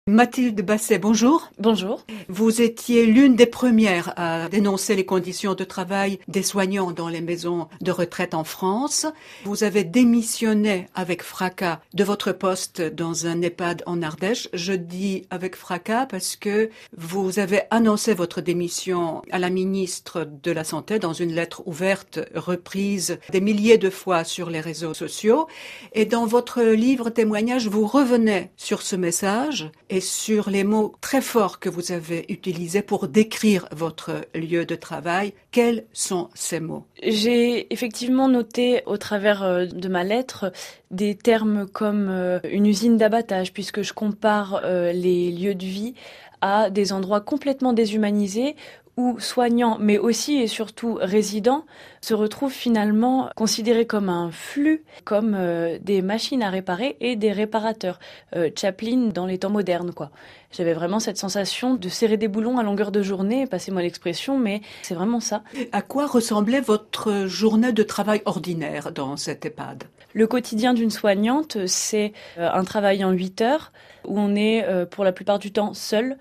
Mathilde Basset, bonjour. Bonjour. Vous étiez l'une des premières à dénoncer les conditions de travail des soignants dans les maisons de retraite en France. Vous avez démissionné avec fracas de votre poste dans un EHPAD en Ardèche. Je dis avec fracas parce que vous avez annoncé votre démission à la ministre de la Santé dans une lettre ouverte reprise des milliers de fois sur les réseaux sociaux. Et dans votre livre témoignage, vous revenez sur ce message et sur les mots très forts que vous avez utilisés pour décrire votre lieu de travail. Quels sont ces mots? J'ai effectivement noté au travers de ma lettre des termes comme une usine d'abattage, puisque je compare les lieux de vie à des endroits complètement déshumanisés où soignants, mais aussi et surtout résidents, se retrouvent finalement considérés comme un flux, comme des machines à réparer et des réparateurs. Chaplin dans les temps modernes, quoi. J'avais vraiment cette sensation de serrer des boulons à longueur de journée, passez-moi l'expression, mais c'est vraiment ça. À quoi ressemblait votre journée de travail ordinaire dans cet EHPAD? Le quotidien d'une soignante, c'est un travail en 8 heures, où on est pour la plupart du temps seul,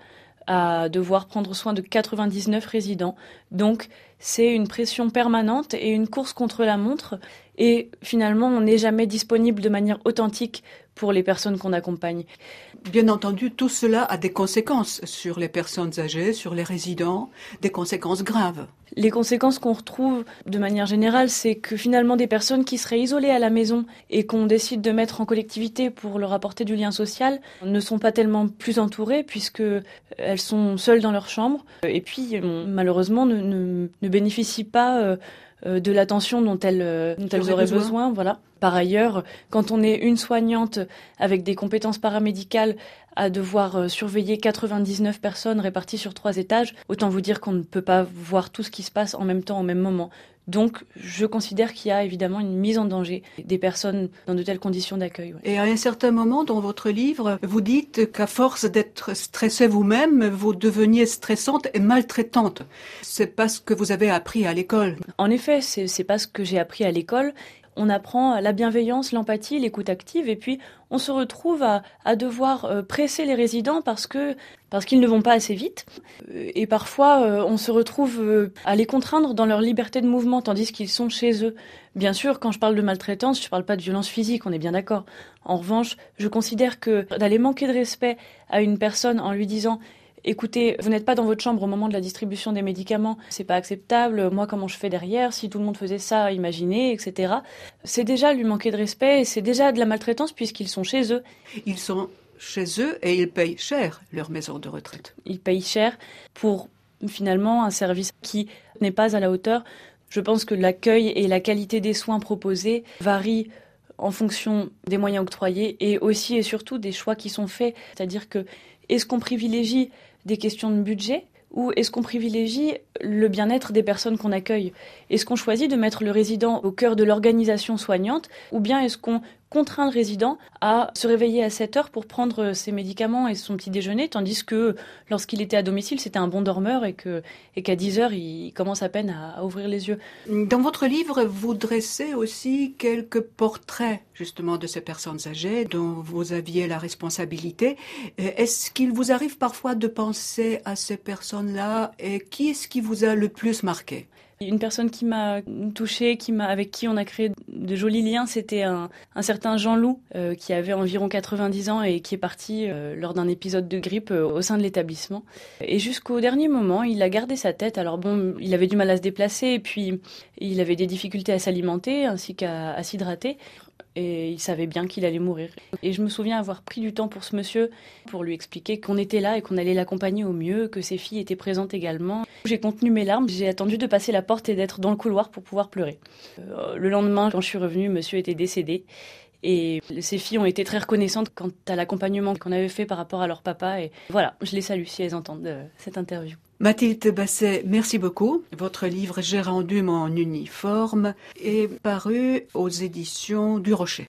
à devoir prendre soin de 99 résidents. Donc, c'est une pression permanente et une course contre la montre. Et finalement, on n'est jamais disponible de manière authentique pour les personnes qu'on accompagne. Bien entendu, tout cela a des conséquences sur les personnes âgées, sur les résidents, des conséquences graves. Les conséquences qu'on retrouve de manière générale, c'est que finalement des personnes qui seraient isolées à la maison et qu'on décide de mettre en collectivité pour leur apporter du lien social ne sont pas tellement plus entourées puisque elles sont seules dans leur chambre et puis malheureusement ne bénéficient pas de l'attention dont elles auraient besoin. Voilà. Par ailleurs, quand on est une soignante avec des compétences paramédicales à devoir surveiller 99 personnes réparties sur 3 étages, autant vous dire qu'on ne peut pas voir tout ce qui se passe en même temps, au même moment. Donc, je considère qu'il y a évidemment une mise en danger des personnes dans de telles conditions d'accueil. Ouais. Et à un certain moment dans votre livre, vous dites qu'à force d'être stressée vous-même, vous deveniez stressante et maltraitante. C'est pas ce que vous avez appris à l'école. En effet, c'est pas ce que j'ai appris à l'école. On apprend la bienveillance, l'empathie, l'écoute active et puis on se retrouve à devoir presser les résidents parce qu'ils ne vont pas assez vite. Et parfois, on se retrouve à les contraindre dans leur liberté de mouvement tandis qu'ils sont chez eux. Bien sûr, quand je parle de maltraitance, je ne parle pas de violence physique, on est bien d'accord. En revanche, je considère que d'aller manquer de respect à une personne en lui disant « Écoutez, vous n'êtes pas dans votre chambre au moment de la distribution des médicaments, c'est pas acceptable, moi comment je fais derrière, si tout le monde faisait ça, imaginez, etc. » C'est déjà lui manquer de respect et c'est déjà de la maltraitance puisqu'ils sont chez eux. Ils sont chez eux et ils payent cher leur maison de retraite. Ils payent cher pour finalement un service qui n'est pas à la hauteur. Je pense que l'accueil et la qualité des soins proposés varient en fonction des moyens octroyés et aussi et surtout des choix qui sont faits. C'est-à-dire que est-ce qu'on privilégie des questions de budget ou est-ce qu'on privilégie le bien-être des personnes qu'on accueille? Est-ce qu'on choisit de mettre le résident au cœur de l'organisation soignante ou bien est-ce qu'on contraint le résident à se réveiller à 7 heures pour prendre ses médicaments et son petit déjeuner, tandis que lorsqu'il était à domicile, c'était un bon dormeur et qu'à 10 heures, il commence à peine à ouvrir les yeux. Dans votre livre, vous dressez aussi quelques portraits justement de ces personnes âgées dont vous aviez la responsabilité. Est-ce qu'il vous arrive parfois de penser à ces personnes-là et qui est-ce qui vous a le plus marqué? Une personne qui m'a touchée, avec qui on a créé de jolis liens, c'était un certain Jean-Loup qui avait environ 90 ans et qui est parti lors d'un épisode de grippe au sein de l'établissement. Et jusqu'au dernier moment, il a gardé sa tête. Alors bon, il avait du mal à se déplacer et puis il avait des difficultés à s'alimenter ainsi qu'à s'hydrater. Et il savait bien qu'il allait mourir. Et je me souviens avoir pris du temps pour ce monsieur, pour lui expliquer qu'on était là et qu'on allait l'accompagner au mieux, que ses filles étaient présentes également. J'ai contenu mes larmes, j'ai attendu de passer la porte et d'être dans le couloir pour pouvoir pleurer. Le lendemain, quand je suis revenue, monsieur était décédé. Et ses filles ont été très reconnaissantes quant à l'accompagnement qu'on avait fait par rapport à leur papa. Et voilà, je les salue si elles entendent cette interview. Mathilde Basset, merci beaucoup. Votre livre « J'ai rendu mon uniforme » est paru aux éditions du Rocher.